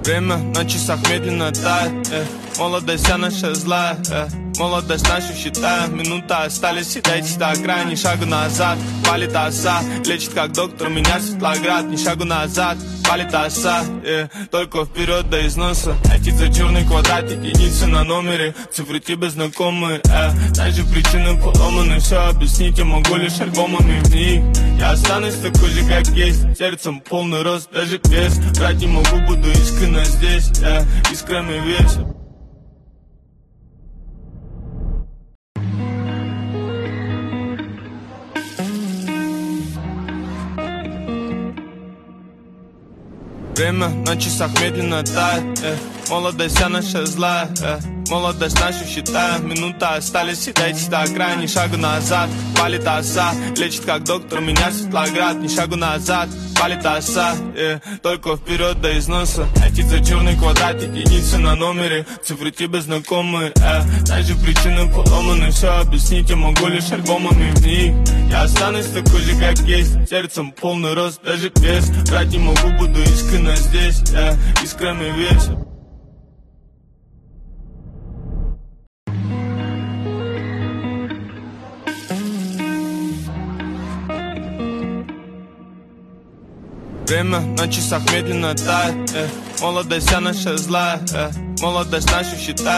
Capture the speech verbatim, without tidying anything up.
Время на часах медленно тает, э. Молодость вся наша злая, э. Молодость нашу считаем, минута остались, сидайте до края, ни шагу назад, палит оса, лечит как доктор, меня Светлоград, ни шагу назад, палит оса, э. Только вперед до износа, эти за черный квадрат, единицы на номере, цифры тебе знакомые, э. Даже причины поломаны, все объяснить я могу лишь альбомами в них. Я останусь такой же, как есть, сердцем полный рост, даже вес, брать не могу, буду искренне здесь, э. Искрами весь. Время на часах медленно тает, э. Молодость вся наша злая, э. Молодость нашу считаем, минута остались, сидайте до края, ни шагу назад, палит оса, лечит как доктор, меня Светлоград, ни шагу назад, палит оса, э. Только вперед до износа, эти за черный квадрат, единицы на номере, цифры тебе знакомые, э. Даже причины поломаны, все объяснить я могу лишь альбомами в них. Я останусь такой же, как есть, сердцем полный рост, даже вес, брать не могу, буду искренне здесь, э. Искрами весь. Время на часах медленно тает, э. Молодость вся наша злая, э. Молодость нашу считаем.